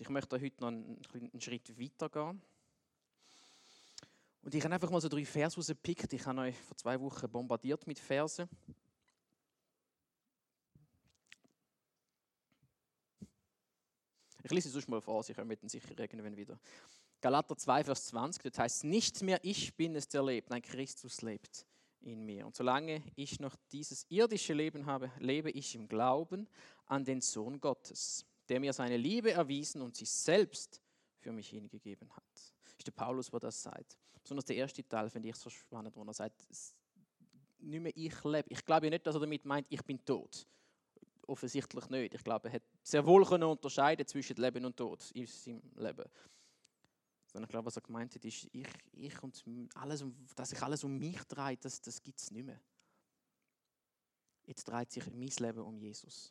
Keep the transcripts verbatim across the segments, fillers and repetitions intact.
ich möchte heute noch einen, einen Schritt weiter gehen. Und ich habe einfach mal so drei Verse rausgepickt. Ich habe euch vor zwei Wochen bombardiert mit Versen. Ich lese es sonst mal vor, Sie kommen dann sicher irgendwann wieder. Galater zwei, Vers zwanzig, das heißt, nicht mehr ich bin es, der lebt, nein, Christus lebt in mir. Und solange ich noch dieses irdische Leben habe, lebe ich im Glauben an den Sohn Gottes, der mir seine Liebe erwiesen und sich selbst für mich hingegeben hat. Das ist der Paulus, der das sagt. Besonders der erste Teil finde ich so spannend, wo er sagt, nicht mehr ich lebe. Ich glaube nicht, dass er damit meint, ich bin tot. Offensichtlich nicht. Ich glaube, er hat sehr wohl können unterscheiden zwischen Leben und Tod in seinem Leben. Sondern ich glaube, was er gemeint hat, ist, ich, ich und alles, dass sich alles um mich dreht, das, das gibt es nicht mehr. Jetzt dreht sich mein Leben um Jesus.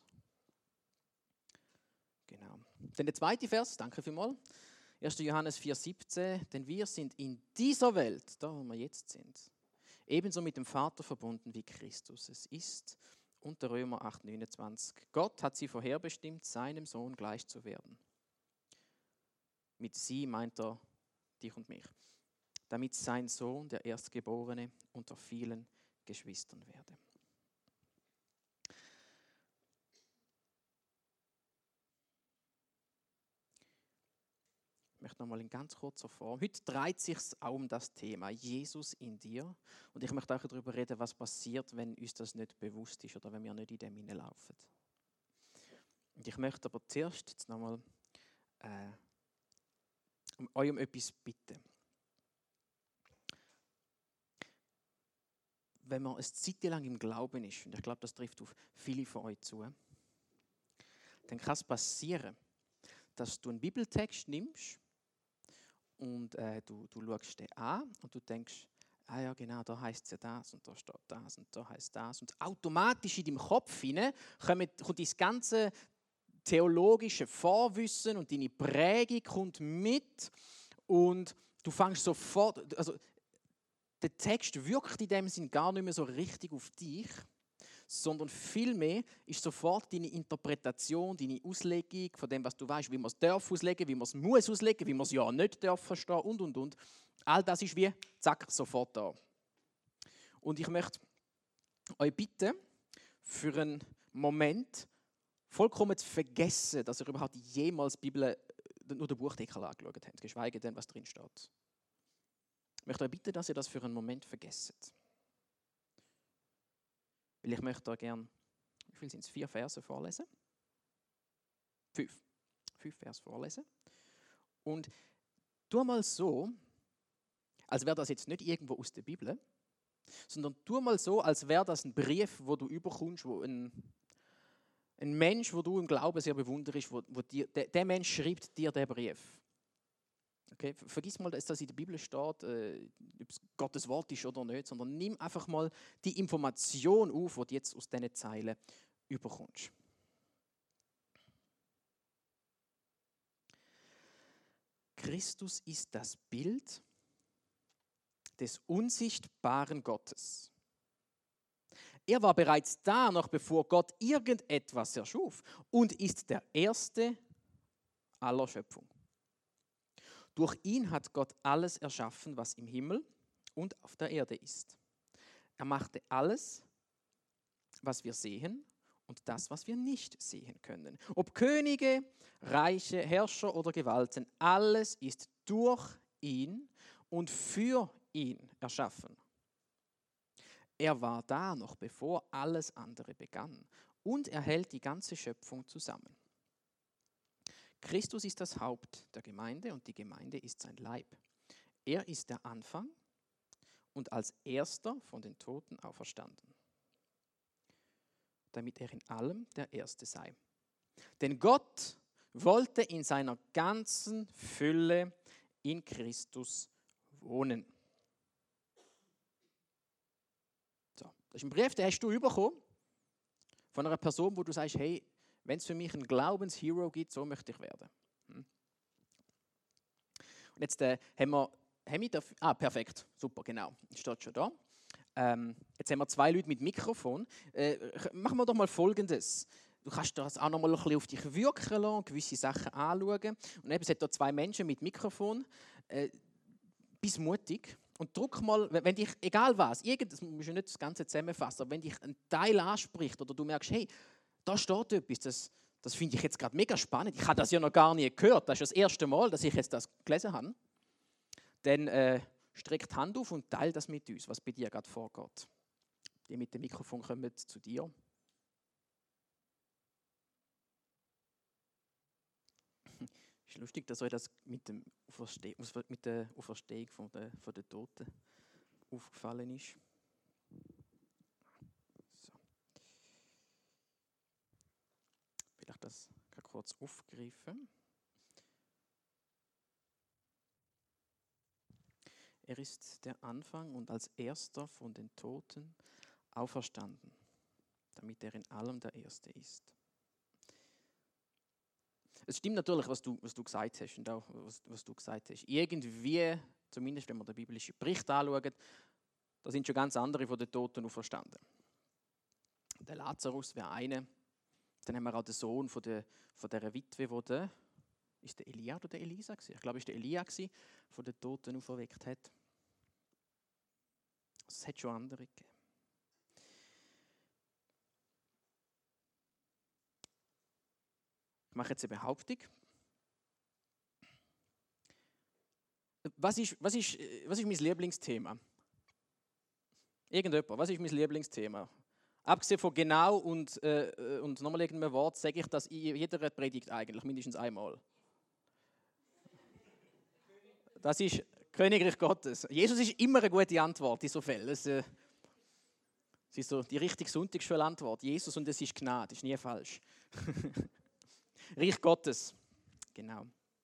Genau. Dann der zweite Vers, danke vielmals. erster Johannes vier, siebzehn. Denn wir sind in dieser Welt, da wo wir jetzt sind, ebenso mit dem Vater verbunden wie Christus es ist. Und der Römer acht, neunundzwanzig. Gott hat sie vorherbestimmt, seinem Sohn gleich zu werden. Mit sie meint er dich und mich. Damit sein Sohn, der Erstgeborene, unter vielen Geschwistern werde. Ich möchte nochmal in ganz kurzer Form. Heute dreht sich auch um das Thema Jesus in dir. Und ich möchte auch darüber reden, was passiert, wenn uns das nicht bewusst ist oder wenn wir nicht in dem hineinlaufen. Und ich möchte aber zuerst jetzt nochmal äh, um euch um etwas bitten. Wenn man eine Zeit lang im Glauben ist, und ich glaube, das trifft auf viele von euch zu, dann kann es passieren, dass du einen Bibeltext nimmst und äh, du, du schaust den an und du denkst, ah ja genau, da heisst es ja das und da steht das und da heisst das. Und automatisch in deinem Kopf hinein kommt, kommt das ganze theologische Vorwissen und deine Prägung kommt mit und du fängst sofort, also der Text wirkt in dem Sinn gar nicht mehr so richtig auf dich, sondern vielmehr ist sofort deine Interpretation, deine Auslegung von dem, was du weißt, wie man es darf auslegen, wie man es muss auslegen, wie man es ja nicht darf verstehen und, und, und. All das ist wie, zack, sofort da. Und ich möchte euch bitten, für einen Moment vollkommen zu vergessen, dass ihr überhaupt jemals die Bibel, nur den Buchdeckel angeschaut habt, geschweige denn, was drin steht. Ich möchte euch bitten, dass ihr das für einen Moment vergesst. Weil ich möchte euch gerne, wie viel sind es, vier Verse vorlesen? Fünf. Fünf Verse vorlesen. Und tu mal so, als wäre das jetzt nicht irgendwo aus der Bibel, sondern tu mal so, als wäre das ein Brief, wo du überkommst, wo ein, ein Mensch, wo du im Glauben sehr bewunderst, wo, wo dir, der, der Mensch schreibt dir den Brief. Okay, vergiss mal, dass das in der Bibel steht, äh, ob es Gottes Wort ist oder nicht, sondern nimm einfach mal die Information auf, die du jetzt aus diesen Zeilen überkommst. Christus ist das Bild des unsichtbaren Gottes. Er war bereits da, noch bevor Gott irgendetwas erschuf, und ist der Erste aller Schöpfung. Durch ihn hat Gott alles erschaffen, was im Himmel und auf der Erde ist. Er machte alles, was wir sehen und das, was wir nicht sehen können. Ob Könige, Reiche, Herrscher oder Gewalten, alles ist durch ihn und für ihn erschaffen. Er war da, noch bevor alles andere begann, und er hält die ganze Schöpfung zusammen. Christus ist das Haupt der Gemeinde und die Gemeinde ist sein Leib. Er ist der Anfang und als Erster von den Toten auferstanden, damit er in allem der Erste sei. Denn Gott wollte in seiner ganzen Fülle in Christus wohnen. So, das ist ein Brief, den hast du bekommen von einer Person, wo du sagst, hey, wenn es für mich einen Glaubenshero gibt, so möchte ich werden. Hm. Und jetzt äh, haben wir, haben wir dafür, ah, perfekt, super, genau, steht schon da. Ähm, jetzt haben wir zwei Leute mit Mikrofon. Äh, machen wir doch mal Folgendes. du kannst das auch noch mal ein bisschen auf dich wirken lassen, gewisse Sachen anschauen. Und eben, es hat da zwei Menschen mit Mikrofon. Äh, bist mutig und druck mal, wenn dich, egal was, irgend, das musst du nicht das Ganze zusammenfassen, aber wenn dich ein Teil anspricht oder du merkst, hey, da steht etwas, das, das finde ich jetzt gerade mega spannend, ich habe das ja noch gar nie gehört, das ist das erste Mal, dass ich jetzt das gelesen habe, dann äh, streck die Hand auf und teile das mit uns, was bei dir gerade vorgeht. Die mit dem Mikrofon kommen zu dir. Es ist lustig, dass euch das mit, dem Auferste- mit der Auferstehung von der, von der Toten aufgefallen ist. So. Vielleicht das kurz aufgreifen. Er ist der Anfang und als Erster von den Toten auferstanden, damit er in allem der Erste ist. Es stimmt natürlich, was du, was du gesagt hast und auch was, was du gesagt hast. Irgendwie, zumindest wenn wir den biblischen Bericht anschauen, da sind schon ganz andere von den Toten auferstanden. Der Lazarus wäre einer. Dann haben wir auch den Sohn von, der, von dieser Witwe, wo der, ist der Elia oder der Elisa gewesen? Ich glaube, es war der Elia, der von den Toten auferweckt hat. Es hat schon andere gegeben. Ich mache jetzt eine Behauptung. Was ist, was ist, was ist mein Lieblingsthema? Irgendjemand, was ist mein Lieblingsthema? Abgesehen von genau und, äh, und nochmal irgendein Wort, sage ich das in jeder Predigt eigentlich, mindestens einmal. Das ist Königreich Gottes. Jesus ist immer eine gute Antwort in so Fällen. Es, äh, es ist so die richtige Sonntagsschule-Antwort. Jesus und es ist Gnade, das ist nie falsch. Reich Gottes, genau.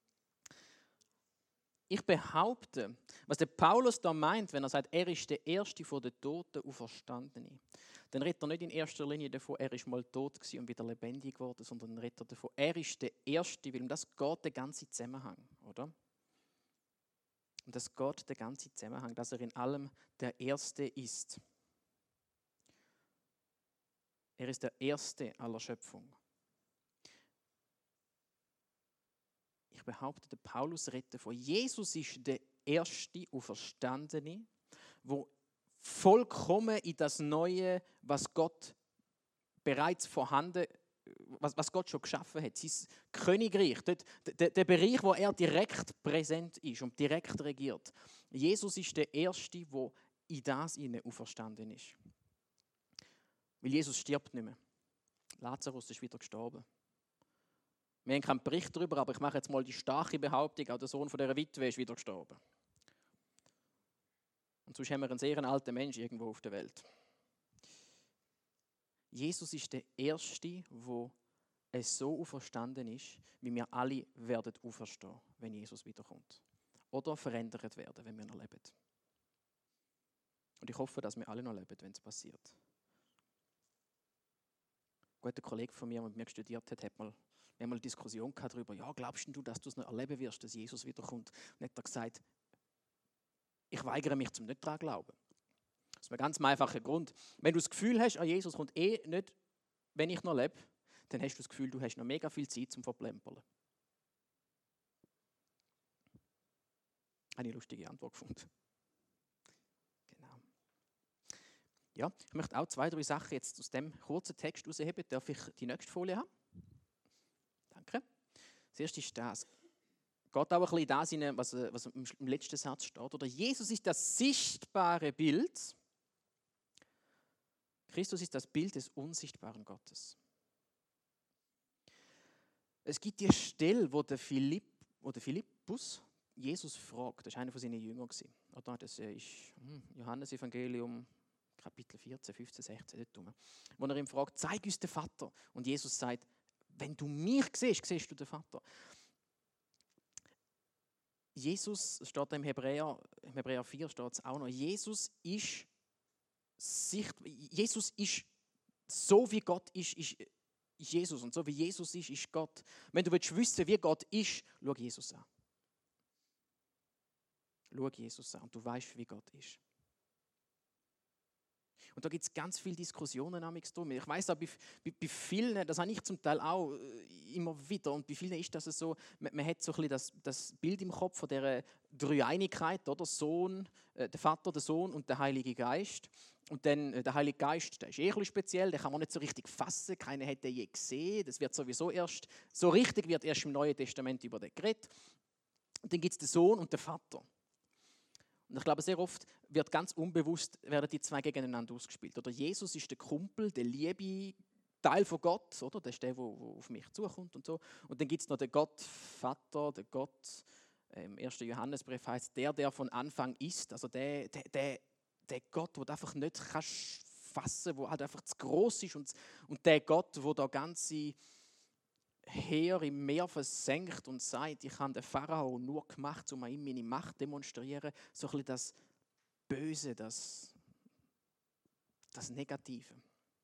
Ich behaupte, was der Paulus da meint, wenn er sagt, er ist der Erste von den Toten Auferstandene, dann redet er nicht in erster Linie davon, er ist mal tot gewesen und wieder lebendig geworden, sondern redet er davon, er ist der Erste, weil um das geht der ganze Zusammenhang, oder? Und das geht der ganze Zusammenhang, dass er in allem der Erste ist. Er ist der Erste aller Schöpfung. Ich behaupte, der Paulus redet davon, Jesus ist der Erste Auferstandene, wo vollkommen in das Neue, was Gott bereits vorhanden, was, was Gott schon geschaffen hat, sein Königreich, dort, der, der Bereich, wo er direkt präsent ist und direkt regiert. Jesus ist der Erste, der in das hinein auferstanden ist. Weil Jesus stirbt nicht mehr. Lazarus ist wieder gestorben. Wir haben keinen Bericht darüber, aber ich mache jetzt mal die starke Behauptung, auch der Sohn von dieser Witwe ist wieder gestorben. Und sonst haben wir einen sehr alten Menschen irgendwo auf der Welt. Jesus ist der Erste, der so auferstanden ist, wie wir alle werden auferstehen, wenn Jesus wiederkommt. Oder verändert werden, wenn wir noch leben. Und ich hoffe, dass wir alle noch leben, wenn es passiert. Ein guter Kollege von mir, der mit mir studiert hat, hat mal Wir haben mal eine Diskussion darüber, ja, glaubst du, dass du es noch erleben wirst, dass Jesus wiederkommt? Und hat er gesagt, ich weigere mich zum nicht daran glauben. Das ist ein ganz einfacher Grund. Wenn du das Gefühl hast, ah, Jesus kommt eh nicht, wenn ich noch lebe, dann hast du das Gefühl, du hast noch mega viel Zeit zum Verplempern. Eine lustige Antwort gefunden. Genau. Ja, ich möchte auch zwei, drei Sachen jetzt aus dem kurzen Text herausheben. Darf ich die nächste Folie haben? Danke. Das erste ist das. Geht auch ein bisschen in das hinein, was, was im letzten Satz steht. Oder Jesus ist das sichtbare Bild. Christus ist das Bild des unsichtbaren Gottes. Es gibt die Stelle, wo der, Philipp, wo der Philippus Jesus fragt. Das war einer von seinen Jüngern. Oder? Das ist Johannes-Evangelium, Kapitel vierzehn, fünfzehn, sechzehn. Dort, wo er ihn fragt, zeig uns den Vater. Und Jesus sagt, wenn du mich siehst, siehst du den Vater. Jesus, steht im Hebräer, im Hebräer vier steht es auch noch, Jesus ist, Sicht, Jesus ist so wie Gott ist, ist, ist Jesus. Und so wie Jesus ist, ist Gott. Wenn du willst wissen, wie Gott ist, schau Jesus an. Schau Jesus an und du weißt, wie Gott ist. Und da gibt es ganz viele Diskussionen drum. Ich weiss auch, bei, bei, bei vielen, das habe ich zum Teil auch äh, immer wieder, und bei vielen ist das so, man, man hat so ein bisschen das, das Bild im Kopf von dieser Dreieinigkeit, oder? Sohn, äh, der Vater, der Sohn und der Heilige Geist. Und dann äh, der Heilige Geist, der ist eh ein bisschen speziell, den kann man nicht so richtig fassen, keiner hat den je gesehen, das wird sowieso erst, so richtig wird erst im Neuen Testament über den geredet. Und dann gibt es den Sohn und den Vater. Und ich glaube, sehr oft wird ganz unbewusst werden die zwei gegeneinander ausgespielt. Oder Jesus ist der Kumpel, der liebe Teil von Gott, oder? Das ist der, der auf mich zukommt und so. Und dann gibt es noch den Gott Vater, der Gott, im ersten Johannesbrief heißt der, der von Anfang ist. Also der, der, der, der Gott, den du einfach nicht kannst fassen, der halt einfach zu gross ist. Und, und der Gott, der da ganze Heer im Meer versenkt und sagt, ich habe den Pharao nur gemacht, um ihm meine Macht zu demonstrieren. So ein bisschen das Böse, das, das Negative.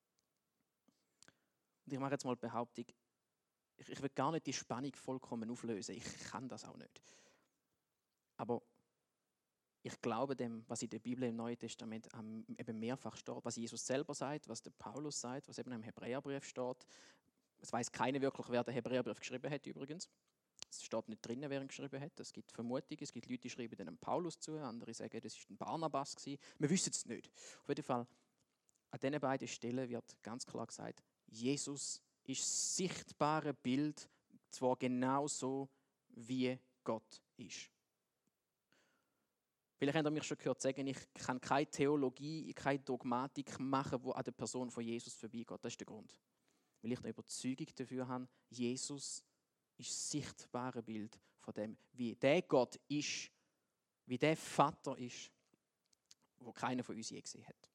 Und ich mache jetzt mal die Behauptung, ich, ich will gar nicht die Spannung vollkommen auflösen. Ich kann das auch nicht. Aber ich glaube dem, was in der Bibel im Neuen Testament eben mehrfach steht, was Jesus selber sagt, was der Paulus sagt, was eben im Hebräerbrief steht. Es weiß keiner wirklich, wer den Hebräerbrief geschrieben hat übrigens. Es steht nicht drin, wer ihn geschrieben hat. Es gibt Vermutungen, es gibt Leute, die schreiben den Paulus zu, andere sagen, das war ein Barnabas gewesen. Wir wissen es nicht. Auf jeden Fall, an diesen beiden Stellen wird ganz klar gesagt, Jesus ist das sichtbare Bild, zwar genauso wie Gott ist. Vielleicht habt ihr mich schon gehört sagen, ich kann keine Theologie, keine Dogmatik machen, die an der Person von Jesus vorbeigeht. Das ist der Grund. Weil ich eine Überzeugung dafür habe, Jesus ist das sichtbare Bild von dem, wie der Gott ist, wie der Vater ist, wo keiner von uns je gesehen hat.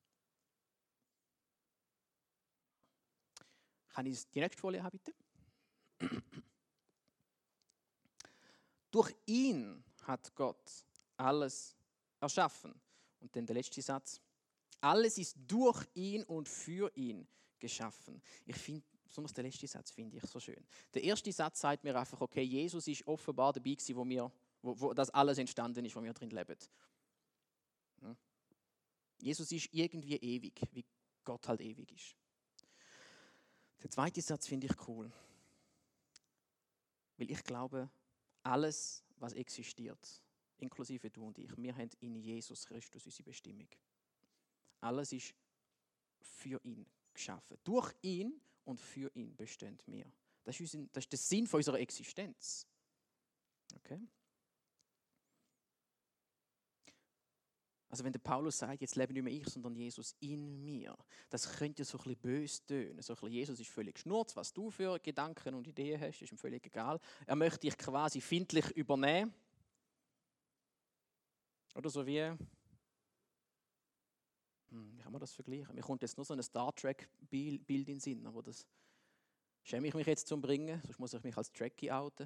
Kann ich die nächste Folie haben, bitte? Durch ihn hat Gott alles erschaffen. Und dann der letzte Satz. Alles ist durch ihn und für ihn geschaffen. Ich finde, besonders der letzte Satz finde ich so schön. Der erste Satz sagt mir einfach, okay, Jesus ist offenbar dabei gewesen, wo, wir, wo, wo das alles entstanden ist, wo wir drin leben. Ja. Jesus ist irgendwie ewig, wie Gott halt ewig ist. Der zweite Satz finde ich cool. Weil ich glaube, alles, was existiert, inklusive du und ich, wir haben in Jesus Christus unsere Bestimmung. Alles ist für ihn geschaffen. Durch ihn und für ihn bestehen wir. Das ist, unser, das ist der Sinn von unserer Existenz. Okay? Also wenn der Paulus sagt, jetzt lebe nicht mehr ich, sondern Jesus in mir, das könnte so ein bisschen böse tönen. So ein bisschen, Jesus ist völlig schnurz, was du für Gedanken und Ideen hast, ist ihm völlig egal. Er möchte dich quasi findlich übernehmen. Oder so wie, hm, wie kann man das vergleichen? Mir kommt jetzt nur so ein Star Trek-Bild in den Sinn, aber das schäme ich mich jetzt zum Bringen, sonst muss ich mich als Trekkie outen.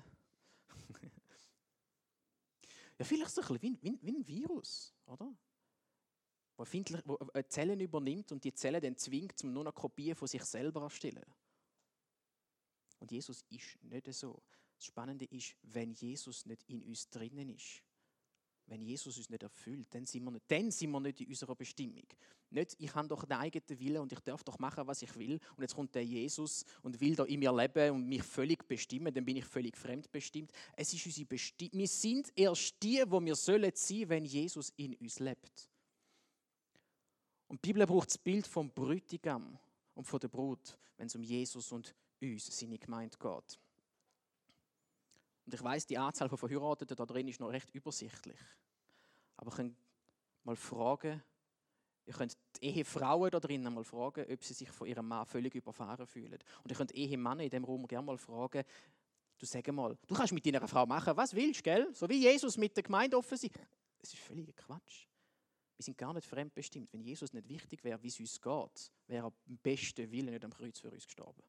Ja, vielleicht so ein bisschen wie, wie, wie ein Virus, oder? Wo, findlich, wo Zellen übernimmt und die Zellen dann zwingt, um nur noch Kopien von sich selber erstellen. Und Jesus ist nicht so. Das Spannende ist, wenn Jesus nicht in uns drinnen ist, wenn Jesus uns nicht erfüllt, dann sind wir nicht, dann sind wir nicht in unserer Bestimmung. Nicht, ich habe doch einen eigenen Willen und ich darf doch machen, was ich will. Und jetzt kommt der Jesus und will da in mir leben und mich völlig bestimmen, dann bin ich völlig fremdbestimmt. Es ist unsere Bestimmung. Wir sind erst die, wo wir sollen sein, wenn Jesus in uns lebt. Und die Bibel braucht das Bild vom Bräutigam und von der Brut, wenn es um Jesus und uns, seine Gemeinde, geht. Und ich weiss, die Anzahl von Verheirateten da drin ist noch recht übersichtlich. Aber ich könnt mal fragen, ihr könnt die Ehefrauen da drinnen mal fragen, ob sie sich von ihrem Mann völlig überfahren fühlen. Und ihr könnt Ehemänner in diesem Raum gerne mal fragen, du sag mal, du kannst mit deiner Frau machen, was willst, gell? So wie Jesus mit der Gemeinde offen ist. Es ist völliger Quatsch. Wir sind gar nicht fremdbestimmt. Wenn Jesus nicht wichtig wäre, wie es uns geht, wäre er am besten Willen nicht am Kreuz für uns gestorben.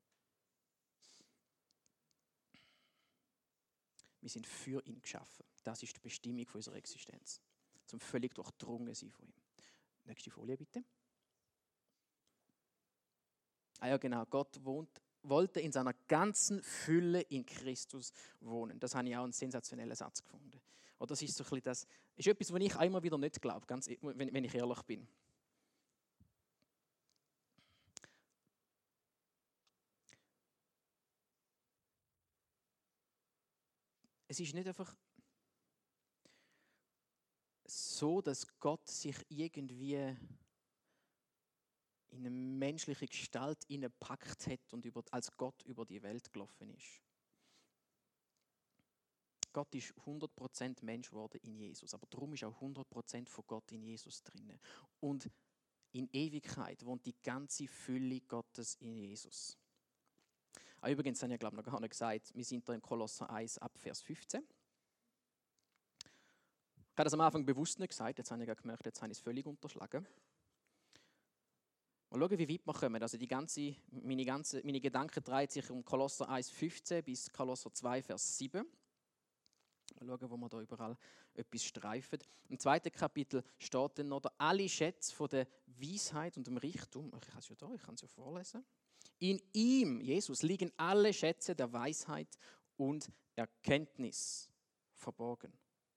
Wir sind für ihn geschaffen. Das ist die Bestimmung unserer Existenz. Zum völlig durchdrungen sein von ihm. Nächste Folie bitte. Ah ja genau, Gott wohnt, wollte in seiner ganzen Fülle in Christus wohnen. Das habe ich auch einen sensationellen Satz gefunden. Oder das ist so ein bisschen das, ist etwas, was ich immer wieder nicht glaube, ganz, wenn, wenn ich ehrlich bin. es ist nicht einfach so, dass Gott sich irgendwie in eine menschliche Gestalt hineingepackt hat und über, als Gott über die Welt gelaufen ist. Gott ist hundert Prozent Mensch geworden in Jesus, aber darum ist auch hundert Prozent von Gott in Jesus drin. Und in Ewigkeit wohnt die ganze Fülle Gottes in Jesus. Ah, übrigens, habe ich glaube noch gar nicht gesagt, wir sind da im Kolosser eins ab Vers fünfzehn. Ich habe das am Anfang bewusst nicht gesagt, jetzt habe ich gemerkt, jetzt habe ich es völlig unterschlagen. Mal schauen, wie weit wir kommen. Also die ganze, meine, ganze, meine Gedanken drehen sich um Kolosser eins fünfzehn bis Kolosser zwei Vers sieben. Mal schauen, wo wir da überall etwas streifen. Im zweiten Kapitel steht dann noch, alle Schätze von der Weisheit und dem Reichtum, ich habe es ja da, ich kann es ja vorlesen. In ihm, Jesus, liegen alle Schätze der Weisheit und Erkenntnis verborgen.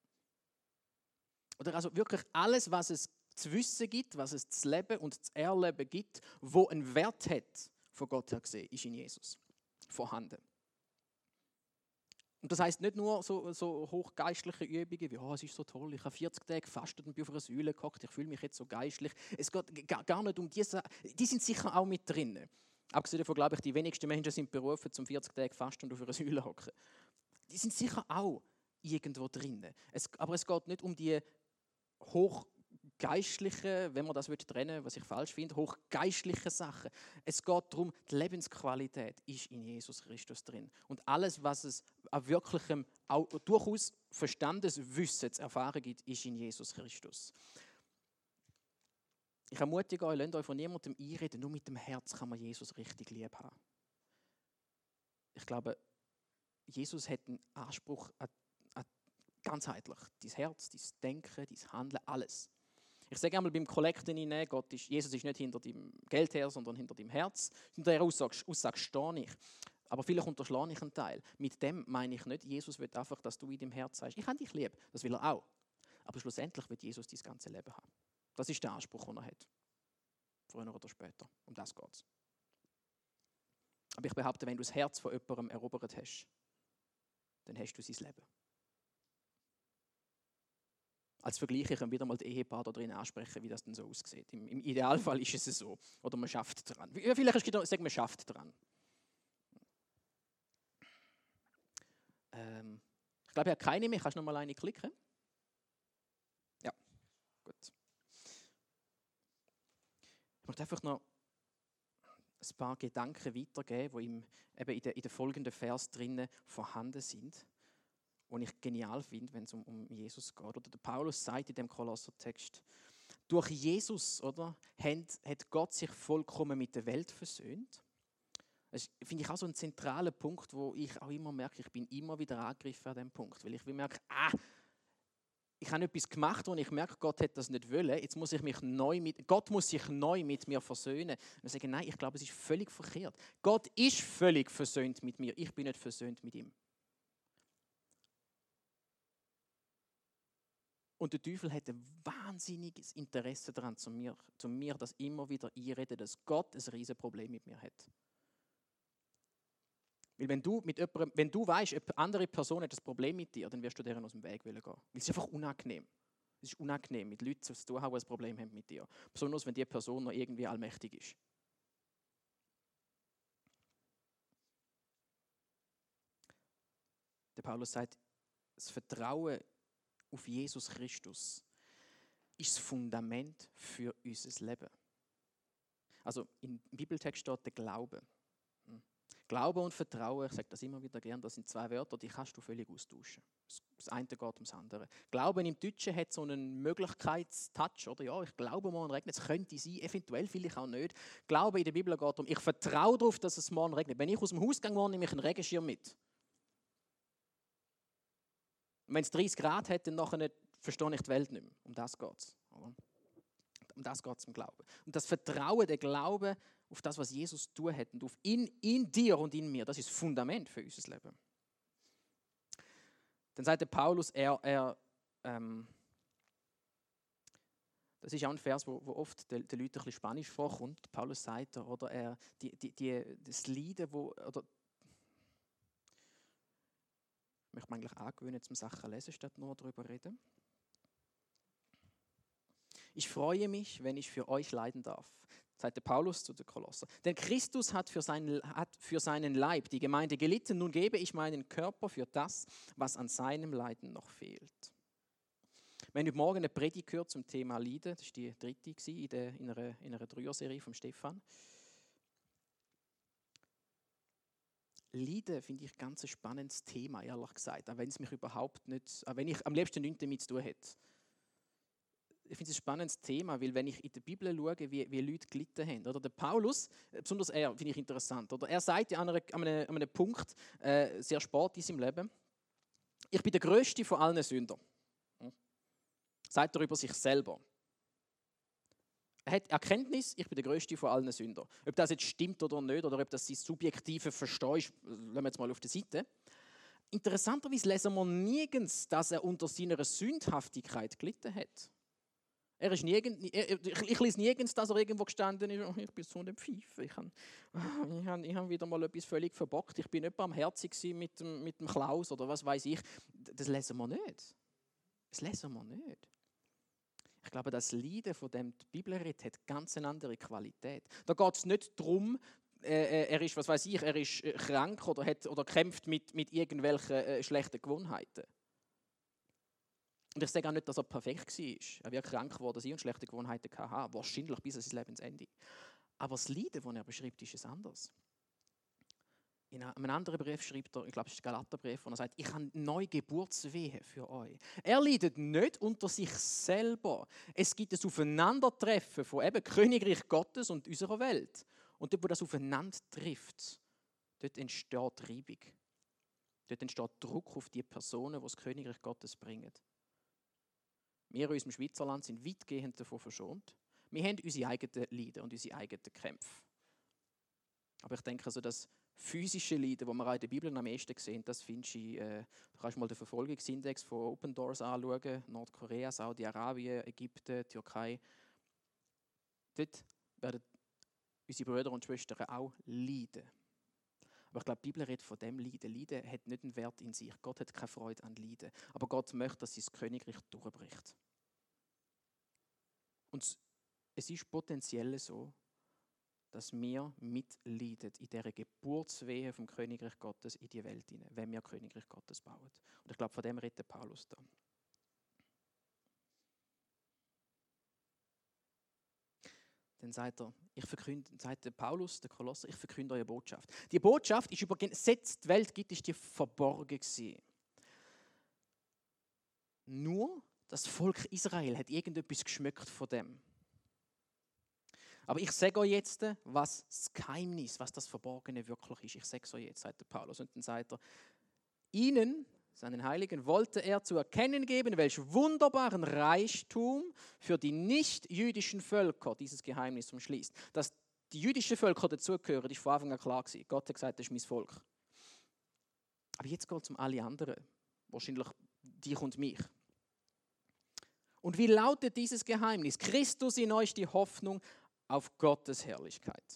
Oder also wirklich alles, was es zu wissen gibt, was es zu leben und zu erleben gibt, wo einen Wert hat, von Gott her gesehen, ist in Jesus vorhanden. Und das heisst nicht nur so, so hochgeistliche Übungen wie, oh, es ist so toll, ich habe vierzig Tage gefastet und bin auf einer Säule gehockt, ich fühle mich jetzt so geistlich. Es geht gar nicht um diese, die sind sicher auch mit drin. Abgesehen davon glaube ich, die wenigsten Menschen sind berufen, zum vierzig Tage fasten und auf einer Säule hocken. Die sind sicher auch irgendwo drin. Es, aber es geht nicht um die hochgeistlichen, wenn man das trennen will, was ich falsch finde, hochgeistliche Sachen. Es geht darum, die Lebensqualität ist in Jesus Christus drin. Und alles, was es an wirklichem, auch durchaus Verstandeswissen zu erfahren gibt, ist in Jesus Christus. Ich ermutige euch, lasst euch von niemandem einreden, nur mit dem Herz kann man Jesus richtig lieb haben. Ich glaube, Jesus hat einen Anspruch an, an ganzheitlich. Dein Herz, dein Denken, dein Handeln, alles. Ich sage einmal beim Kollekten hinein, Gott ist, Jesus ist nicht hinter deinem Geld her, sondern hinter deinem Herz. Hinter der Aussage, Aussage stehe ich. Aber vielleicht unterschlage ich einen Teil. Mit dem meine ich nicht, Jesus will einfach, dass du in deinem Herz sagst, ich habe dich lieb. Das will er auch. Aber schlussendlich wird Jesus dein ganze Leben haben. Das ist der Anspruch, den er hat. Früher oder später. Um das geht es. Aber ich behaupte, wenn du das Herz von jemandem erobert hast, dann hast du sein Leben. Als Vergleich können wir wieder mal die Ehepaare da drin ansprechen, wie das denn so aussieht. Im, Im Idealfall ist es so. Oder man schafft dran. Ja, vielleicht ist es, sagen man schafft dran. Ähm, ich glaube, ich habe keine mehr. Kannst du noch mal eine klicken? Ja, gut. Ich möchte einfach noch ein paar Gedanken weitergeben, die im, eben in den in der folgenden Vers drinnen vorhanden sind, die ich genial finde, wenn es um, um Jesus geht. Oder der Paulus sagt in dem Kolossertext, durch Jesus, oder, hat Gott sich vollkommen mit der Welt versöhnt. Das finde ich auch so ein zentraler Punkt, wo ich auch immer merke, ich bin immer wieder angegriffen an diesem Punkt, weil ich merke, ah, ich habe etwas gemacht, und ich merke, Gott hat das nicht wollen. Jetzt muss ich mich neu mit, Gott muss sich neu mit mir versöhnen. Und ich sage, nein, ich glaube, es ist völlig verkehrt. Gott ist völlig versöhnt mit mir. Ich bin nicht versöhnt mit ihm. Und der Teufel hat ein wahnsinniges Interesse daran, zu mir, zu mir das immer wieder einreden, dass Gott ein riesen Problem mit mir hat. Weil wenn du, mit jemandem, wenn du weißt, eine andere Person hat ein Problem mit dir, dann wirst du deren aus dem Weg gehen. Weil es ist einfach unangenehm. Es ist unangenehm, mit Leuten zu tun haben, die ein Problem haben mit dir. Besonders, wenn die Person noch irgendwie allmächtig ist. Der Paulus sagt, das Vertrauen auf Jesus Christus ist das Fundament für unser Leben. Also im Bibeltext steht der Glaube. Glaube und Vertrauen, ich sage das immer wieder gern, das sind zwei Wörter, die kannst du völlig austauschen. Das eine geht ums andere. Glauben im Deutschen hat so einen Möglichkeitstouch, oder? Ja, ich glaube, morgen regnet es, könnte sein, eventuell vielleicht auch nicht. Glaube in der Bibel geht um, ich vertraue darauf, dass es morgen regnet. Wenn ich aus dem Haus gehe, morgen nehme ich einen Regenschirm mit. Und wenn es dreißig Grad hat, dann nachher nicht, verstehe ich die Welt nicht mehr. Um das geht es. Um das geht es im Glauben. Und das Vertrauen, der Glaube auf das, was Jesus tun hat und auf in, in dir und in mir, das ist das Fundament für unser Leben. Dann sagt der Paulus, er, er ähm, das ist auch ein Vers, wo, wo oft den, den Leuten ein bisschen Spanisch vorkommt. Paulus sagt, oder er, die, die, die, das Leiden, wo, oder Ich möchte mir eigentlich angewöhnen, zum Sachen lesen, statt nur darüber reden. Ich freue mich, wenn ich für euch leiden darf, sagt der Paulus zu den Kolosser. Denn Christus hat für, seinen, hat für seinen Leib, die Gemeinde, gelitten. Nun gebe ich meinen Körper für das, was an seinem Leiden noch fehlt. Wir haben heute Morgen eine Predigt gehört zum Thema Leiden. Das war die dritte in, der, in einer, in einer Dreier-Serie von Stefan. Leiden finde ich ein ganz spannendes Thema, ehrlich gesagt. Auch wenn es mich überhaupt nicht, auch wenn ich am liebsten nichts damit zu tun hätte. Ich finde es ein spannendes Thema, weil wenn ich in der Bibel schaue, wie, wie Leute gelitten haben. Oder der Paulus, besonders er, finde ich interessant. Oder er sagt ja an, einer, an, einem, an einem Punkt, äh, sehr spät in seinem Leben, ich bin der Größte von allen Sündern. Hm. Sagt er über sich selber. Er hat Erkenntnis, ich bin der Größte von allen Sündern. Ob das jetzt stimmt oder nicht, oder ob das sein subjektive Verstehen ist, lassen wir jetzt mal auf der Seite. Interessanterweise lesen wir nirgends, dass er unter seiner Sündhaftigkeit gelitten hat. Er ist nirgend, ich, ich lese nirgends, dass er irgendwo gestanden ist, oh, ich bin so ein Pfeife, ich habe ich hab, ich hab wieder mal etwas völlig verbockt, ich bin nicht barmherzig mit dem, mit dem Klaus oder was weiß ich. Das lesen wir nicht. Das lesen wir nicht. Ich glaube, das Leiden, von dem die Bibel redet, hat ganz eine andere Qualität. Da geht es nicht darum, äh, er ist, was weiß ich, er ist krank oder, hat, oder kämpft mit, mit irgendwelchen äh, schlechten Gewohnheiten. Und ich sage auch nicht, dass er perfekt war. Er wird krank geworden, dass er schlechte Gewohnheiten hatte, wahrscheinlich bis an sein Lebensende. Aber das Leiden, das er beschreibt, ist es anders. In einem anderen Brief schreibt er, ich glaube, es ist der Galaterbrief, wo er sagt, ich habe neue Geburtswehe für euch. Er leidet nicht unter sich selber. Es gibt ein Aufeinandertreffen von eben Königreich Gottes und unserer Welt. Und dort, wo das aufeinander trifft, dort entsteht Reibung. Dort entsteht Druck auf die Personen, die das Königreich Gottes bringen. Wir in unserem Schweizer Land sind weitgehend davon verschont. Wir haben unsere eigenen Leiden und unsere eigenen Kämpfe. Aber ich denke, also das physische Leiden, das wir auch in der Bibel am meisten sehen, das findest du, äh, du kannst mal den Verfolgungsindex von Open Doors anschauen, Nordkorea, Saudi-Arabien, Ägypten, Türkei. Dort werden unsere Brüder und Schwestern auch leiden. Aber ich glaube, die Bibel redet von dem Leiden. Leiden hat nicht einen Wert in sich. Gott hat keine Freude an Leiden. Aber Gott möchte, dass sein Königreich durchbricht. Und es ist potenziell so, dass wir mitleiden in dieser Geburtswehe vom Königreich Gottes in die Welt hinein, wenn wir Königreich Gottes bauen. Und ich glaube, von dem redet Paulus da. Dann sagt er, ich verkünde, sagt der Paulus, der Kolosser, ich verkünde eure Botschaft. Die Botschaft ist übrigens, seit es die Welt gibt, ist die verborgen gewesen. Nur das Volk Israel hat irgendetwas geschmeckt von dem. Aber ich sage euch jetzt, was das Geheimnis, was das Verborgene wirklich ist. Ich sage es euch jetzt, sagt der Paulus. Und dann sagt er, ihnen, seinen Heiligen, wollte er zu erkennen geben, welch wunderbaren Reichtum für die nicht-jüdischen Völker dieses Geheimnis umschließt. Dass die jüdischen Völker dazugehören, ist von Anfang an klar gewesen. Gott hat gesagt, das ist mein Volk. Aber jetzt geht es um alle anderen. Wahrscheinlich dich und mich. Und wie lautet dieses Geheimnis? Christus in euch die Hoffnung auf Gottes Herrlichkeit.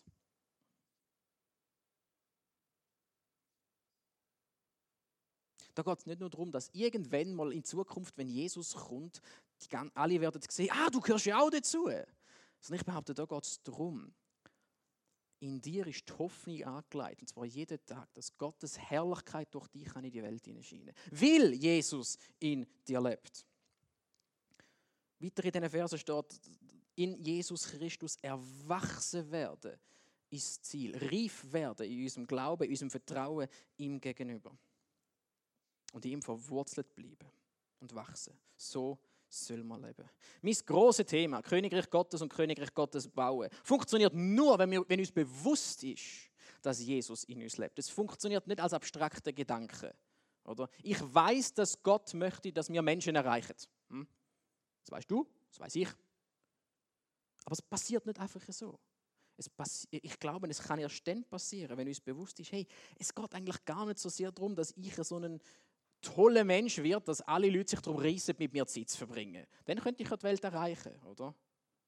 Da geht es nicht nur darum, dass irgendwann mal in Zukunft, wenn Jesus kommt, die, alle werden sehen, ah, du gehörst ja auch dazu. Sondern ich behaupte, da geht es darum, in dir ist die Hoffnung angelegt, und zwar jeden Tag, dass Gottes Herrlichkeit durch dich in die Welt hineinscheinen kann. Weil Jesus in dir lebt. Weiter in diesen Versen steht, in Jesus Christus erwachsen werden ist das Ziel. Reif werden in unserem Glauben, in unserem Vertrauen ihm gegenüber. Und in ihm verwurzelt bleiben und wachsen. So soll man leben. Mein grosses Thema, Königreich Gottes und Königreich Gottes bauen, funktioniert nur, wenn, wir, wenn uns bewusst ist, dass Jesus in uns lebt. Es funktioniert nicht als abstrakter Gedanke. Oder? Ich weiß, dass Gott möchte, dass wir Menschen erreichen. Hm? Das weißt du, das weiß ich. Aber es passiert nicht einfach so. Es passi- ich glaube, es kann erst dann passieren, wenn uns bewusst ist, hey, es geht eigentlich gar nicht so sehr darum, dass ich so ein toller Mensch werde, dass alle Leute sich darum reissen, mit mir Zeit zu verbringen. Dann könnte ich die Welt erreichen, oder?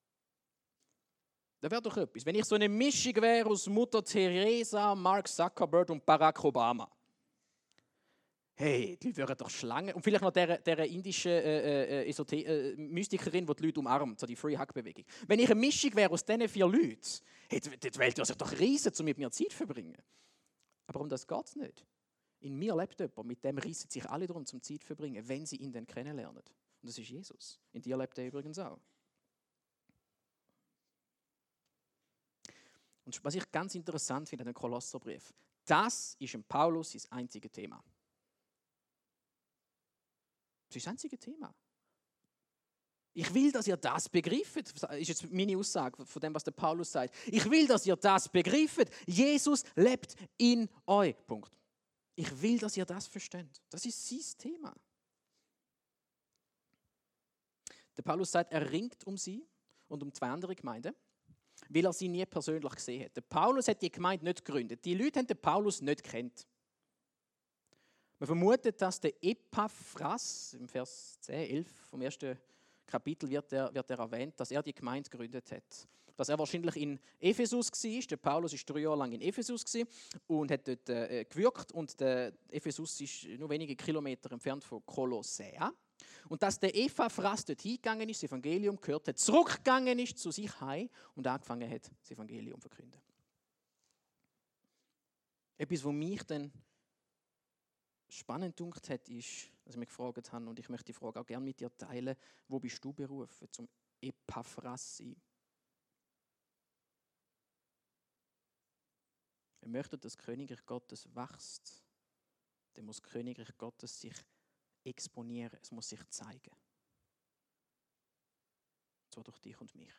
Das wäre doch etwas. Wenn ich so eine Mischung wäre aus Mutter Teresa, Mark Zuckerberg und Barack Obama. Hey, die Leute wären doch Schlangen. Und vielleicht noch der, der indische äh, äh, Esote- äh, Mystikerin, die die Leute umarmt, so die Free-Hug-Bewegung. Wenn ich eine Mischung wäre aus diesen vier Leuten, hey, die, die Welt würde sich doch riesen, um mit mir Zeit zu verbringen. Aber um das geht es nicht. In mir lebt jemand, mit dem reissen sich alle darum, zum Zeit zu verbringen, wenn sie ihn dann kennenlernen. Und das ist Jesus. In dir lebt er übrigens auch. Und was ich ganz interessant finde an dem Kolosserbrief, das ist im Paulus sein einziges Thema. Das ist das einzige Thema. Ich will, dass ihr das begreift. Das ist jetzt meine Aussage von dem, was der Paulus sagt. Ich will, dass ihr das begreift. Jesus lebt in euch. Punkt. Ich will, dass ihr das versteht. Das ist sein Thema. Der Paulus sagt, er ringt um sie und um zwei andere Gemeinden, weil er sie nie persönlich gesehen hat. Der Paulus hat die Gemeinde nicht gegründet. Die Leute haben den Paulus nicht gekannt. Man vermutet, dass der Epaphras, im Vers zehn, elf vom ersten Kapitel wird er, wird er erwähnt, dass er die Gemeinde gegründet hat. Dass er wahrscheinlich in Ephesus war. Der Paulus war drei Jahre lang in Ephesus und hat dort äh, gewirkt. Und der Ephesus ist nur wenige Kilometer entfernt von Kolossä. Und dass der Epaphras dort hingegangen ist, das Evangelium gehört hat, zurückgegangen ist zu sich heim und angefangen hat, das Evangelium zu verkünden. Etwas, was mich dann spannend gedacht hat, ist, dass ich mich gefragt habe, und ich möchte die Frage auch gerne mit dir teilen, wo bist du berufen, zum Epaphras sein? Wer möchte, dass das Königreich Gottes wächst, dann muss das Königreich Gottes sich exponieren, es muss sich zeigen. Und zwar durch dich und mich.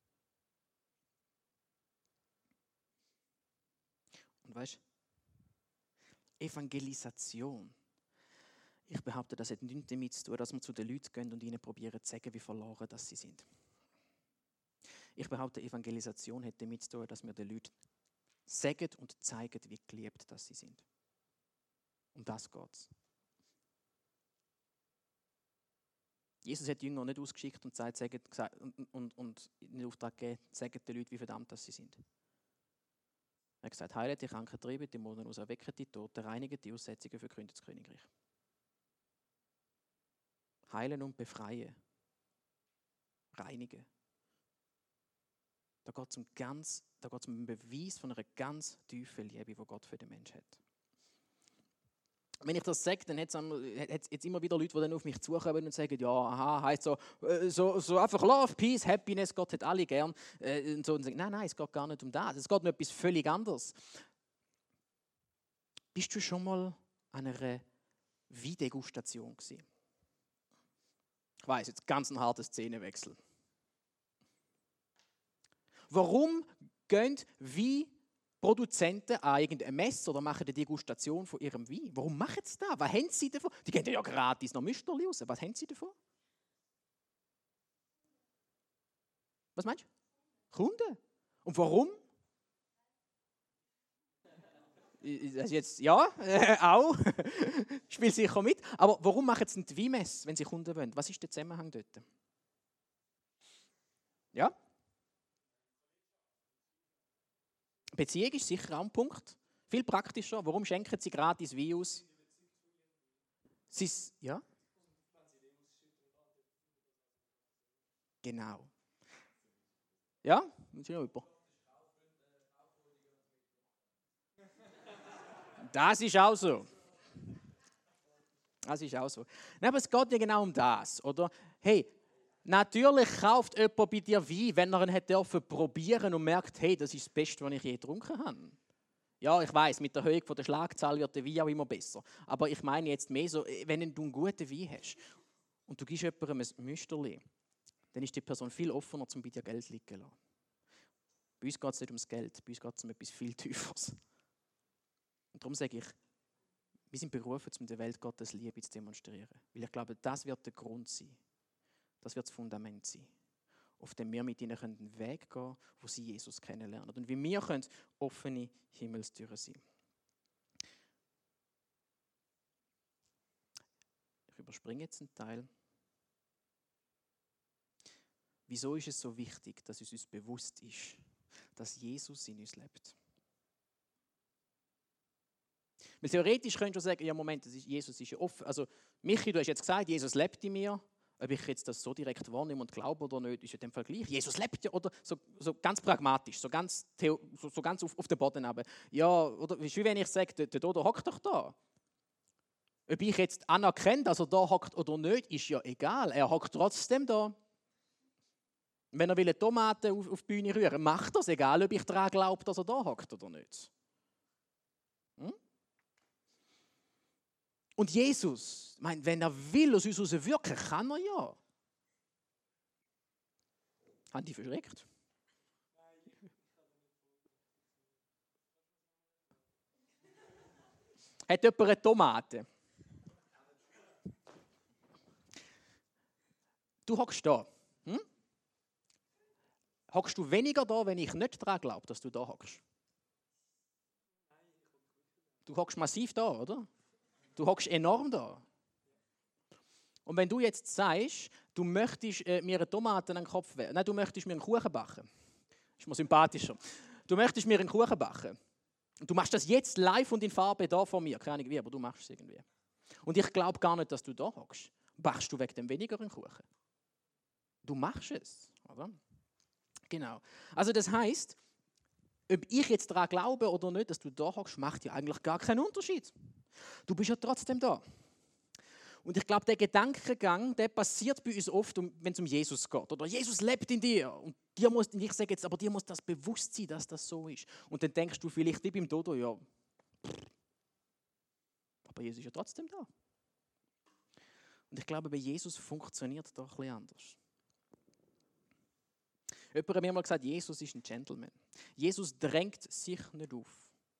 Und weißt du, Evangelisation. Ich behaupte, das hat nichts damit zu tun, dass wir zu den Leuten gehen und ihnen probieren zu sagen, wie verloren das sie sind. Ich behaupte, Evangelisation hat damit zu tun, dass wir den Leuten sagen und zeigen, wie geliebt das sie sind. Um das geht es. Jesus hat die Jünger nicht ausgeschickt und, sagt, sagt, und, und, und in den Auftrag gegeben, sagt den Leuten, wie verdammt das sie sind. Er hat gesagt, heilet die Kranken, treibt die Dämonen aus, erwecket die Toten, reinigt die Aussetzungen, verkündet das Königreich. Heilen und befreien. Reinigen. Da geht es um, ganz, da geht es um einen Beweis von einer ganz tiefen Liebe, die Gott für den Menschen hat. Wenn ich das sage, dann hat es jetzt immer wieder Leute, die dann auf mich zukommen und sagen, ja, aha, heisst so, so, so einfach Love, Peace, Happiness, Gott hat alle gern. Und so, und sagen, nein, nein, es geht gar nicht um das. Es geht um etwas völlig anderes. Bist du schon mal an einer Weindegustation gewesen? Ich weiss, jetzt ganz ein harter Szenenwechsel. Warum gehen Weinproduzenten an irgendeine Messe oder machen eine Degustation von ihrem Wein? Warum machen sie das? Was haben sie davon? Die gehen ja gratis noch Müsterli raus. Was haben sie davon? Was meinst du? Kunden. Und warum? Also jetzt, ja, äh, auch. Spielt sicher mit. Aber warum machen sie die Weinmesse, wenn sie Kunden wollen? Was ist der Zusammenhang dort? Ja? Beziehung ist sicher auch ein Punkt. Viel praktischer. Warum schenken sie gratis Wein aus? Sie, ja? Genau. Ja? Das ist auch so. Das ist auch so. Nein, aber es geht ja genau um das, oder? Hey, natürlich kauft jemand bei dir Wein, wenn er ihn hat dürfen probieren und merkt, hey, das ist das Beste, was ich je getrunken habe. Ja, ich weiss, mit der Erhöhung der Schlagzahl wird der Wein auch immer besser. Aber ich meine jetzt mehr so, wenn du einen guten Wein hast und du gibst jemandem ein Müsterli, dann ist die Person viel offener, um bei dir Geld liegen zu lassen. Bei uns geht es nicht ums Geld, bei uns geht es um etwas viel Tieferes. Und darum sage ich, wir sind berufen, um der Welt Gottes Liebe zu demonstrieren. Weil ich glaube, das wird der Grund sein. Das wird das Fundament sein, auf dem wir mit ihnen einen Weg gehen können, wo sie Jesus kennenlernen. Und wie wir können offene Himmelstüren sein. Ich überspringe jetzt einen Teil. Wieso ist es so wichtig, dass es uns bewusst ist, dass Jesus in uns lebt? Weil theoretisch könntest du sagen, ja Moment, das ist, Jesus ist ja offen. Also Michi, du hast jetzt gesagt, Jesus lebt in mir. Ob ich jetzt das so direkt wahrnehme und glaube oder nicht, ist ja dem Vergleich. Jesus lebt ja, oder? So, so ganz pragmatisch, so ganz, theo, so, so ganz auf, auf den Boden runter. Ja, oder wie wenn ich sage, der, der Dodo hockt doch da. Ob ich jetzt anerkenne, dass er da hockt oder nicht, ist ja egal. Er hockt trotzdem da. Wenn er will Tomaten auf, auf die Bühne rühren, macht er es, egal ob ich daran glaube, dass er da hockt oder nicht. Hm? Und Jesus, ich meine, wenn er will aus uns heraus wirken, kann er ja. Haben die verschreckt? Hat jemand eine Tomate? Du hockst da. Hm? Hockst du weniger da, wenn ich nicht daran glaube, dass du da hockst? Du hockst massiv da, oder? Du hockst enorm da. Und wenn du jetzt sagst, du möchtest äh, mir eine Tomate an den Kopf werfen, nein, du möchtest mir einen Kuchen backen, ist mir sympathischer. Du möchtest mir einen Kuchen backen. Und du machst das jetzt live und in Farbe da vor mir, keine Ahnung wie, aber du machst es irgendwie. Und ich glaube gar nicht, dass du da hockst. Backst du wegen dem weniger einen Kuchen? Du machst es, oder? Genau. Also das heisst, ob ich jetzt daran glaube oder nicht, dass du da hockst, macht ja eigentlich gar keinen Unterschied. Du bist ja trotzdem da. Und ich glaube, der Gedankengang, der passiert bei uns oft, wenn es um Jesus geht. Oder Jesus lebt in dir. Und dir muss, ich sage jetzt, aber dir muss das bewusst sein, dass das so ist. Und dann denkst du vielleicht wie beim Dodo, ja, aber Jesus ist ja trotzdem da. Und ich glaube, bei Jesus funktioniert es doch ein bisschen anders. Jemand hat mir mal gesagt, Jesus ist ein Gentleman. Jesus drängt sich nicht auf.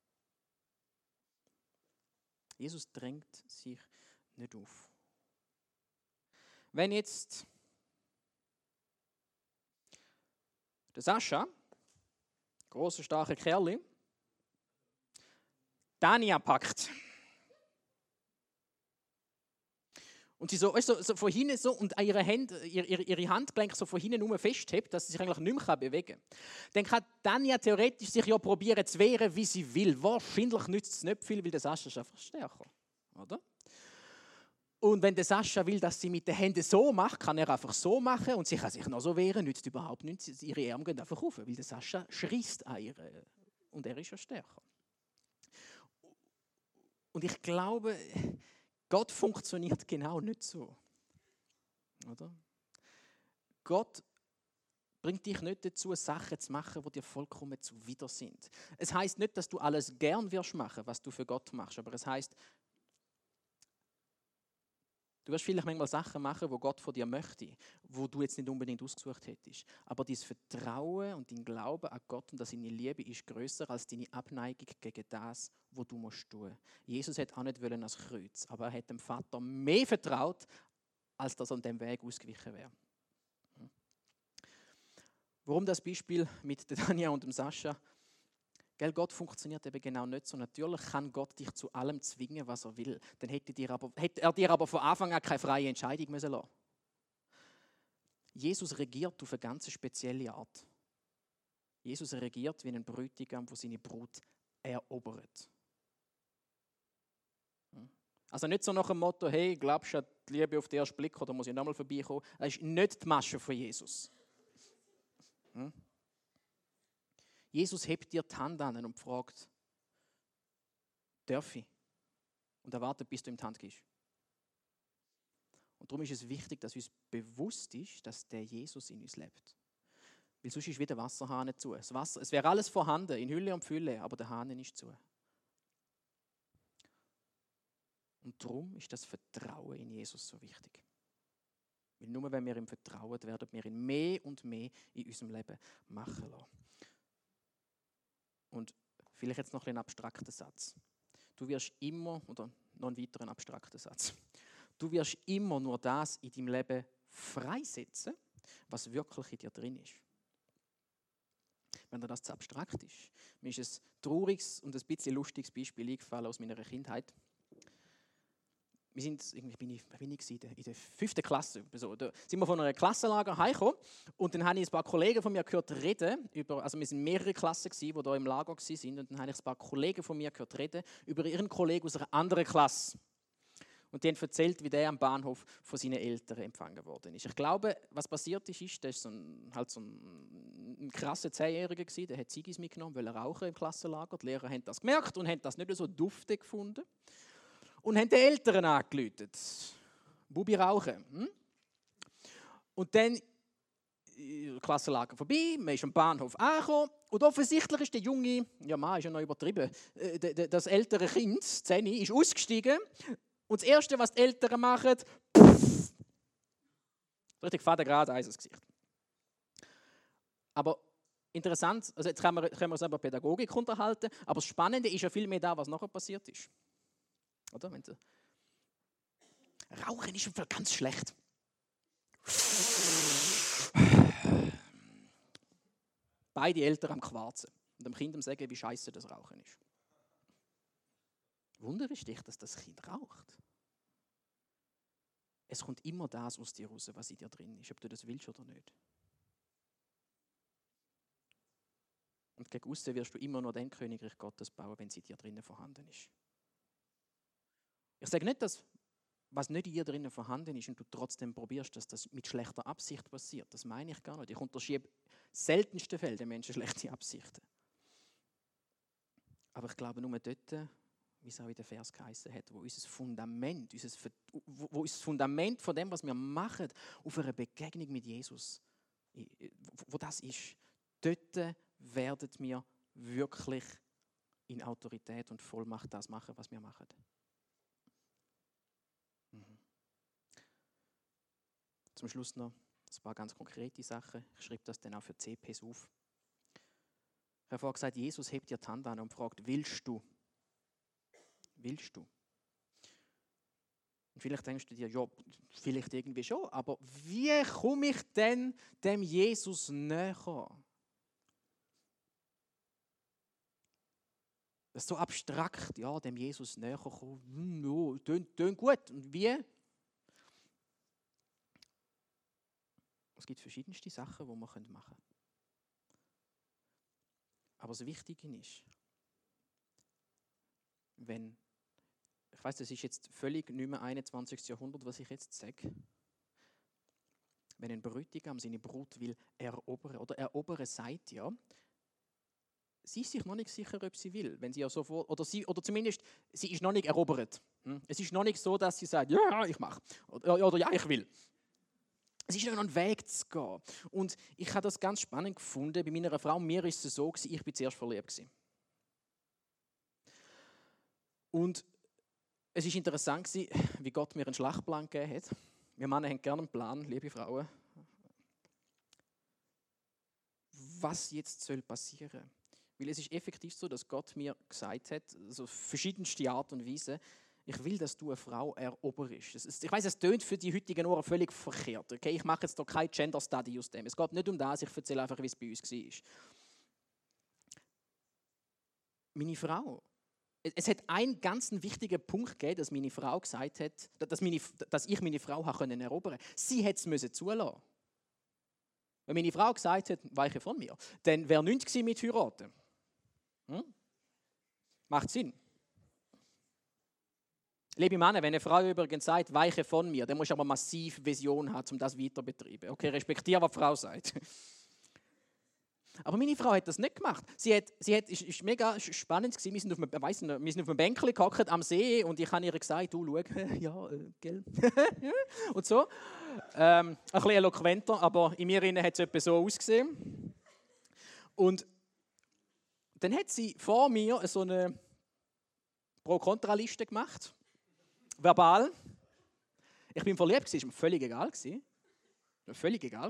Jesus drängt sich nicht auf. Wenn jetzt der Sascha, grosser, starker Kerl, Tanja packt und sie so, weißt, so, so von hinten so und ihre, Hände, ihre, ihre Handgelenke so von hinten nur festhebt, dass sie sich eigentlich nicht mehr bewegen kann, dann kann Tanja theoretisch sich ja probieren zu wehren, wie sie will. Wahrscheinlich nützt es nicht viel, weil der Sascha ist einfach stärker. Oder? Und wenn der Sascha will, dass sie mit den Händen so macht, kann er einfach so machen und sie kann sich noch so wehren, nützt überhaupt nichts. Ihre Arme gehen einfach auf, weil der Sascha schreist an ihr und er ist ja stärker. Und ich glaube, Gott funktioniert genau nicht so. Oder? Gott bringt dich nicht dazu, Sachen zu machen, die dir vollkommen zuwider sind. Es heißt nicht, dass du alles gern wirst machen, was du für Gott machst, aber es heißt, du wirst vielleicht manchmal Sachen machen, die Gott von dir möchte, wo du jetzt nicht unbedingt ausgesucht hättest. Aber dein Vertrauen und dein Glaube an Gott und an seine Liebe ist grösser als deine Abneigung gegen das, was du musst tun. Jesus hat auch nicht wollen als Kreuz, aber er hat dem Vater mehr vertraut, als dass er an dem Weg ausgewichen wäre. Warum das Beispiel mit der Tanja und dem Sascha? Gell, Gott funktioniert eben genau nicht so. Natürlich kann Gott dich zu allem zwingen, was er will. Dann hätte, dir aber, hätte er dir aber von Anfang an keine freie Entscheidung müssen lassen. Jesus regiert auf eine ganz spezielle Art. Jesus regiert wie ein Bräutigam, der seine Brut erobert. Also nicht so nach dem Motto, hey, glaubst du an die Liebe auf den ersten Blick oder muss ich nochmal vorbeikommen? Das ist nicht die Masche von Jesus. Hm? Jesus hebt dir die Hand an und fragt, darf ich? Und er wartet, bis du ihm die Hand gibst. Und darum ist es wichtig, dass uns bewusst ist, dass der Jesus in uns lebt. Weil sonst ist wieder Wasserhahn zu. Das Wasser, es wäre alles vorhanden, in Hülle und Fülle, aber der Hahn ist zu. Und darum ist das Vertrauen in Jesus so wichtig. Weil nur wenn wir ihm vertrauen, werden wir ihn mehr und mehr in unserem Leben machen lassen. Und vielleicht jetzt noch ein abstrakter Satz. Du wirst immer, oder noch einen weiteren abstrakten Satz, du wirst immer nur das in deinem Leben freisetzen, was wirklich in dir drin ist. Wenn dir das zu abstrakt ist. Mir ist ein trauriges und ein bisschen lustiges Beispiel eingefallen aus meiner Kindheit. wir sind, irgendwie bin ich, bin ich in der, in der fünften Klasse, so, da sind wir von einem Klassenlager heimgekommen und dann habe ich ein paar Kollegen von mir gehört reden, über, also wir sind mehrere Klassen gewesen, die da im Lager waren und dann habe ich ein paar Kollegen von mir gehört reden über ihren Kollegen aus einer anderen Klasse. Und die haben erzählt, wie der am Bahnhof von seinen Eltern empfangen worden ist. Ich glaube, was passiert ist, ist, der ist so ein, halt so ein, ein krasser Zehnjähriger gewesen, der hat Ziggis mitgenommen, weil er rauchen im Klassenlager. Die Lehrer haben das gemerkt und haben das nicht so duftig gefunden. Und haben den Eltern angerufen. Bubi rauchen. Hm? Und dann das Klassenlager vorbei, man ist am Bahnhof angekommen und offensichtlich ist der junge, ja Mann, ist ja noch übertrieben, das ältere Kind, Zeni, ist ausgestiegen. Und das Erste, was die Eltern machen, pff, richtig faden gerade Eis ins Gesicht. Aber interessant, also jetzt können wir, können wir uns über Pädagogik unterhalten, aber das Spannende ist ja viel mehr da, was nachher passiert ist. Oder? Wenn Sie Rauchen ist im Fall ganz schlecht. Beide Eltern am Quarzen und dem Kind am sagen, wie scheiße das Rauchen ist. Wunder ist dich, dass das Kind raucht. Es kommt immer das aus dir raus, was in dir drin ist, ob du das willst oder nicht. Und gegen aussen wirst du immer nur den Königreich Gottes bauen, wenn sie in dir drinnen vorhanden ist. Ich sage nicht, dass was nicht in dir drinnen vorhanden ist und du trotzdem probierst, dass das mit schlechter Absicht passiert. Das meine ich gar nicht. Ich unterschiebe seltensten Fällen den Menschen schlechte Absichten. Aber ich glaube nur dort, wie es auch in der Vers geheißen hat, wo unser Fundament, unser, wo, wo unser Fundament von dem, was wir machen, auf einer Begegnung mit Jesus, wo das ist, dort werden wir wirklich in Autorität und Vollmacht das machen, was wir machen. Mhm. Zum Schluss noch ein paar ganz konkrete Sachen. Ich schreibe das dann auch für C Ps auf. Ich habe vorhin gesagt, Jesus hebt dir die Hand an und fragt, willst du? Willst du? Und vielleicht denkst du dir, ja, vielleicht irgendwie schon, aber wie komme ich denn dem Jesus näher? Das ist so abstrakt, ja, dem Jesus näher kommen. Hm, ja, tönt, tönt gut. Und wie? Es gibt verschiedenste Sachen, die man machen können. Aber das Wichtige ist, wenn, ich weiss, das ist jetzt völlig nicht mehr einundzwanzigsten Jahrhundert, was ich jetzt sage, wenn ein Bräutigam seine Brut will erobern, oder erobern sagt ja, sie ist sich noch nicht sicher, ob sie will, wenn sie ja sofort, oder, sie, oder zumindest, sie ist noch nicht erobert. Es ist noch nicht so, dass sie sagt, ja, ich mache, oder, oder ja, ich will. Es ist noch ein Weg zu gehen. Und ich habe das ganz spannend gefunden. Bei meiner Frau, mir ist es so, ich war zuerst verliebt. Und es war interessant, wie Gott mir einen Schlachtplan gegeben hat. Wir Männer haben gerne einen Plan, liebe Frauen. Was jetzt soll passieren? Weil es ist effektiv so, dass Gott mir gesagt hat, also verschiedenste Art und Weise, ich will, dass du eine Frau eroberst. Ich weiss, es tönt für die heutigen Ohren völlig verkehrt. Okay? Ich mache jetzt hier kein Gender Study aus dem. Es geht nicht um das, ich erzähle einfach, wie es bei uns war. Meine Frau, es hat einen ganz wichtigen Punkt gegeben, dass meine Frau gesagt hat, dass, meine, dass ich meine Frau erobern konnte. Sie hätte es zulassen. Wenn meine Frau gesagt hat, weiche von mir, dann wäre nichts gewesen mit heiraten. Hm? Macht Sinn. Liebe Männer, wenn eine Frau übrigens sagt, weiche von mir, dann muss ich aber massiv Vision haben, um das weiter zu betreiben. Okay, respektiere, was die Frau sagt. Aber meine Frau hat das nicht gemacht. Sie hat, sie hat, es war mega spannend gewesen. Wir sind auf einem, weiss nicht, wir sind auf einem Bänkchen gehockt am See und ich habe ihr gesagt, du, schau, ja, äh, gell. Und so. Ähm, ein bisschen eloquenter, aber in mir hat es etwa so ausgesehen. Und dann hat sie vor mir so eine Pro-Kontra-Liste gemacht. Verbal. Ich bin verliebt, es war mir völlig egal. Völlig egal.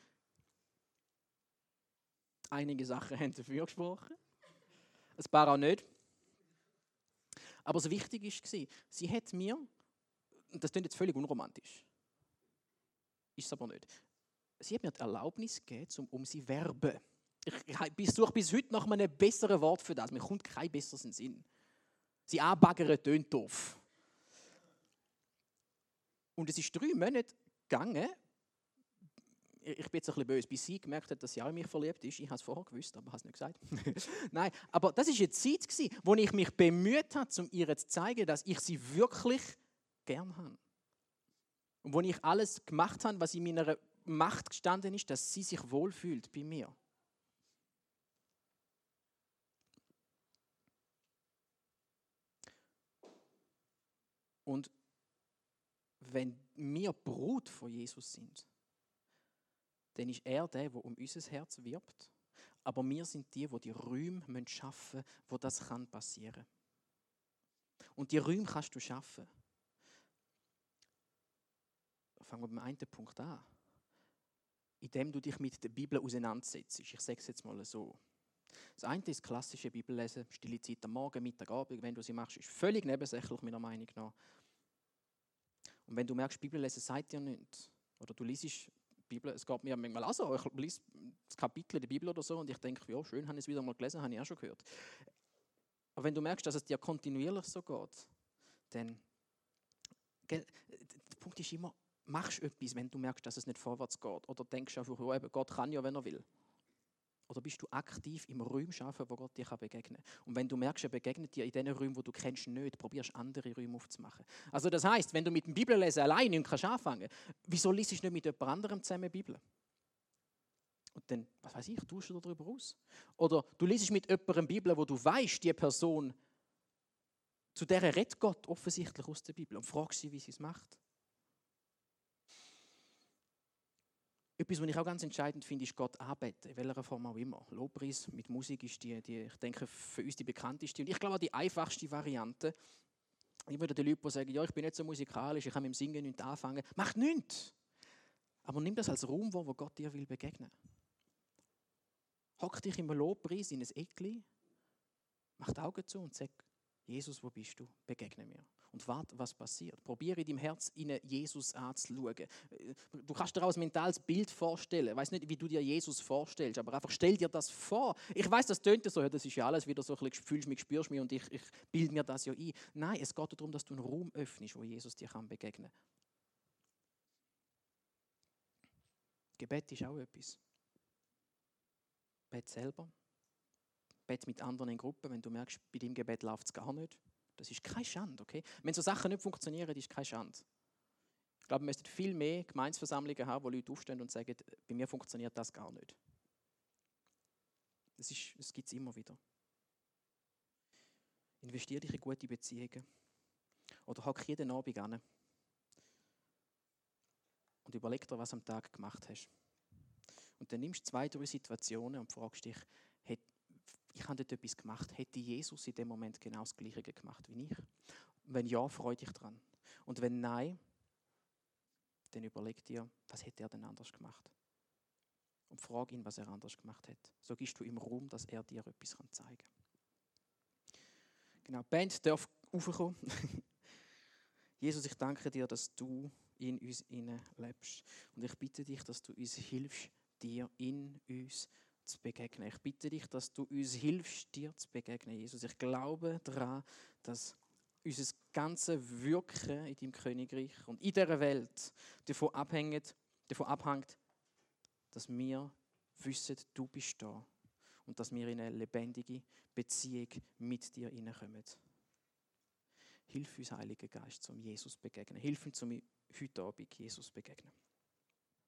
Einige Sachen haben dafür gesprochen, ein paar auch nicht. Aber das Wichtige war, sie hat mir, das klingt jetzt völlig unromantisch, ist es aber nicht, sie hat mir die Erlaubnis gegeben, um sie zu werben. Ich suche bis heute nach einem besseren Wort für das, mir kommt kein besseres in den Sinn. Sie anbaggern tönt doof. Und es ist drei Monate gegangen. Ich bin jetzt ein bisschen böse, bis sie gemerkt hat, dass sie auch in mich verliebt ist. Ich habe es vorher gewusst, aber habe es nicht gesagt. Nein, aber das war eine Zeit, wo ich mich bemüht habe, um ihr zu zeigen, dass ich sie wirklich gern habe. Und wo ich alles gemacht habe, was in meiner Macht gestanden ist, dass sie sich wohlfühlt bei mir. Und wenn wir Brut von Jesus sind, dann ist er der, der um unser Herz wirbt. Aber wir sind die, die die Räume schaffen müssen, wo das passieren kann. Und die Räume kannst du schaffen. Fangen wir beim einen Punkt an. Indem du dich mit der Bibel auseinandersetzt. Ich sage es jetzt mal so. Das eine ist das klassische Bibellesen, stille Zeit am Morgen, Mittag, Abend, wenn du sie machst, ist völlig nebensächlich meiner Meinung nach. Und wenn du merkst, Bibellesen sagt dir nichts, oder du liest Bibel, es geht mir manchmal auch so, ich lese das Kapitel der Bibel oder so und ich denke, ja, schön, habe ich es wieder mal gelesen, habe ich auch schon gehört. Aber wenn du merkst, dass es dir kontinuierlich so geht, dann, der Punkt ist immer, machst du etwas, wenn du merkst, dass es nicht vorwärts geht, oder denkst du einfach, ja, eben, Gott kann ja, wenn er will. Oder bist du aktiv im Raum schaffen, wo Gott dir begegnen kann? Und wenn du merkst, er begegnet dir in den Räumen, wo du kennst, nicht, probierst andere Räume aufzumachen. Also das heisst, wenn du mit dem Bibellesen allein nicht anfangen kannst, wieso liest du nicht mit jemand anderem zusammen die Bibel? Und dann, was weiß ich, tauschst du darüber aus? Oder du liest mit jemandem die Bibel, wo du weißt, die Person, zu der redet Gott offensichtlich aus der Bibel und fragst sie, wie sie es macht. Etwas, was ich auch ganz entscheidend finde, ist Gott anbeten, in welcher Form auch immer. Lobpreis mit Musik ist die, die, ich denke, für uns die bekannteste und ich glaube auch die einfachste Variante. Ich würde den Leuten, die sagen, ja, ich bin nicht so musikalisch, ich kann mit dem Singen nicht anfangen. Macht nichts. Aber nimm das als Raum, wo Gott dir will begegnen. Hock dich im Lobpreis in ein Eckli, mach die Augen zu und sag, Jesus, wo bist du? Begegne mir. Und warte, was passiert. Probiere in deinem Herz in Jesus anzuschauen. Du kannst dir auch ein mentales Bild vorstellen. Ich weiß nicht, wie du dir Jesus vorstellst, aber einfach stell dir das vor. Ich weiß, das tönt so, das ist ja alles wieder so ein bisschen, fühlst mich, spürst mich und ich, ich bilde mir das ja ein. Nein, es geht darum, dass du einen Raum öffnest, wo Jesus dir kann begegnen kann. Gebet ist auch etwas. Bet selber. Bet mit anderen in Gruppen, wenn du merkst, bei deinem Gebet läuft es gar nicht. Das ist keine Schande, okay? Wenn so Sachen nicht funktionieren, ist keine Schande. Ich glaube, wir müssten viel mehr Gemeinsversammlungen haben, wo Leute aufstehen und sagen, bei mir funktioniert das gar nicht. Das, ist, das gibt es immer wieder. Investiere dich in gute Beziehungen. Oder hock jeden Abend an und überleg dir, was du am Tag gemacht hast. Und dann nimmst du zwei, drei Situationen und fragst dich, hey, ich habe dort etwas gemacht. Hätte Jesus in dem Moment genau das Gleiche gemacht wie ich? Wenn ja, freu dich dran. Und wenn nein, dann überleg dir, was hätte er denn anders gemacht? Und frag ihn, was er anders gemacht hat. So gibst du ihm Raum, dass er dir etwas zeigen kann. Genau, die Band darf raufkommen. Jesus, ich danke dir, dass du in uns lebst. Und ich bitte dich, dass du uns hilfst, dir in uns zu begegnen. Ich bitte dich, dass du uns hilfst, dir zu begegnen, Jesus. Ich glaube daran, dass unser ganzes Wirken in deinem Königreich und in dieser Welt davon abhängt, davon abhängt, dass wir wissen, du bist da und dass wir in eine lebendige Beziehung mit dir hineinkommen. Hilf uns, Heiliger Geist, zum Jesus begegnen. Hilf uns, zum heute Abend Jesus begegnen.